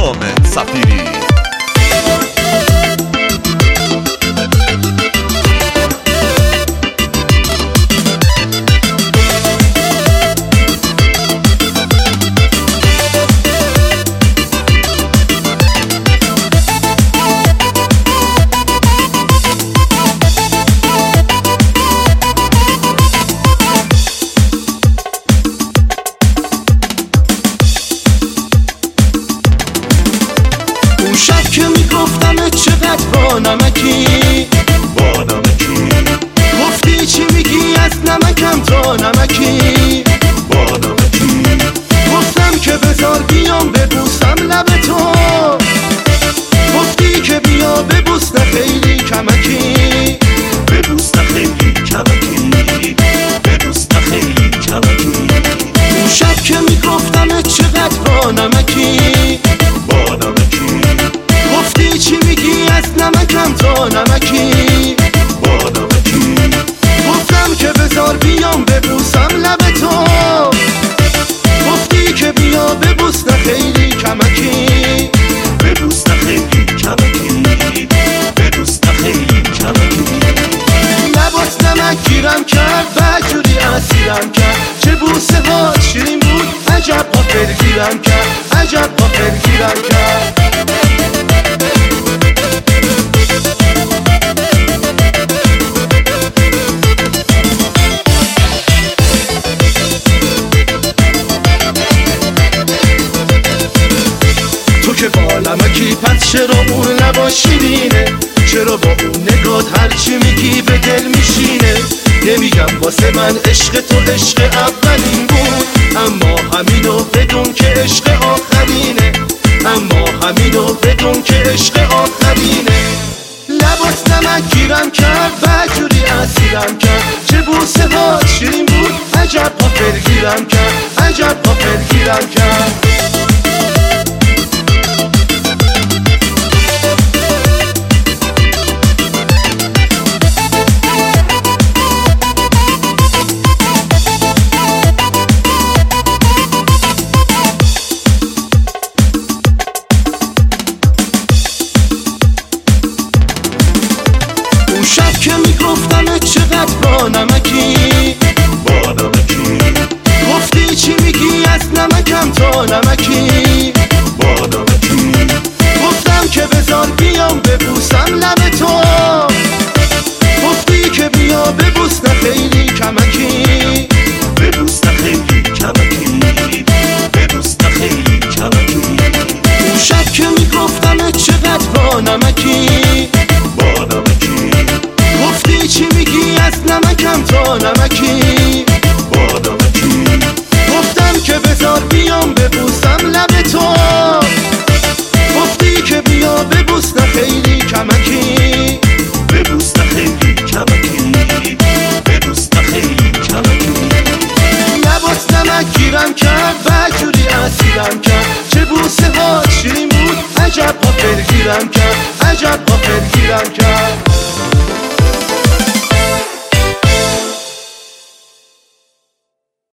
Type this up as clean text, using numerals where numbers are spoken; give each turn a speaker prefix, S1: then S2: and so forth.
S1: حامد صفیری.
S2: شب که میگفتم چقدر با نمکی گفتی چی میگی از نمکم تا نمکی گفتم که بذار بیام ببوسم لب تو گفتی که بیا ببوس نه خیلی کمکی اون شب که میگفتم چقدر با نمکی گفتی چی میگی از نمکم تا نمکی گفتم که بذار بیام ببوسم لب تو گفتی که بیا ببوس نه خیلی کمکی لباس نمک گیرم کرد بدجوری اسیرم کرد چه بوسه ها شیرین بود عجب غافل گیرم کرد عجب غافل گیرم کرد تو که با نمکی پس چرا اون لبا شیرینه چرا با اون نگات هرچی میگی به دل میشینه نمیگم واسه من عشق تو عشق اولین بود اما همینو بدون که عشق آخرینه اما همینو بدون که عشق آخرینه لباس نمک گیرم کرد بدجوری اسیرم کرد چه بوسه ها شیرین بود عجب غافل گیرم کرد عجب غافل گیرم کرد شب که میگفتم چقدر با نمکی گفتی چی میگی از نمکم تا نمکی گفتم که بذار بیام ببوسم لب تو گفتی که بیا ببوس نه خیلی کمکی اون شب که میگفتم چقدر با نمکی گفتی چی میگی از نمکم تا نمکی گفتم که بذار بیام ببوسم لب تو گفتی که بیا ببوس نه خیلی کمکی لباس نمک گیرم کرد بدجوری اسیرم کرد چه بوسه ها شیرین بود عجب غافل گیرم کرد عجب غافل گیرم کرد